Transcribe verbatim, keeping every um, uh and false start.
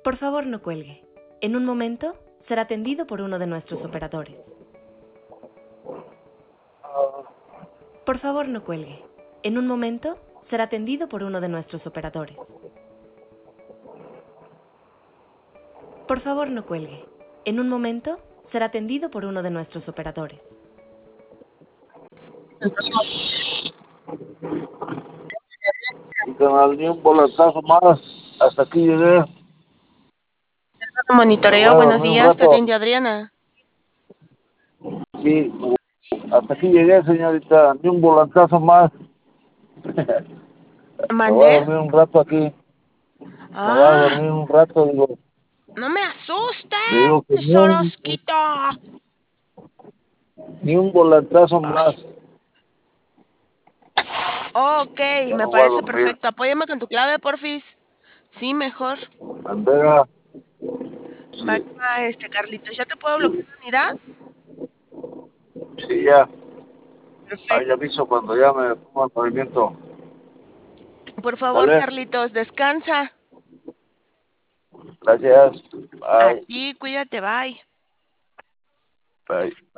Por favor, no cuelgue. En un momento será atendido por uno de nuestros operadores. Por favor, no cuelgue. En un momento será atendido por uno de nuestros operadores. Por favor, no cuelgue. En un momento será atendido por uno de nuestros operadores. Canal, ni un volantazo más. Hasta aquí llegué. Me voy Monitoreo, a buenos dormir un días, te rato. atiende Adriana. Sí, hasta aquí llegué, señorita. Ni un volantazo más. Me voy a ¿Mandé? dormir un rato aquí. Me voy a ¡Ah! dormir un rato, digo. ¡No me asustes, Le digo que ni un, tesorosquito! ni un volantazo más. Ok, Ya me no voy a parece dormir. perfecto. Apóyame con tu clave, porfis. Sí, mejor. Bandera. Va, Sí, va, este, Carlitos, ¿ya te puedo bloquear la unidad? sí, ya. Ahí Perfecto. aviso cuando ya me ponga en movimiento. Por favor, ¿Sale? Carlitos, descansa. Gracias. A Bye. ti, cuídate, bye. Bye.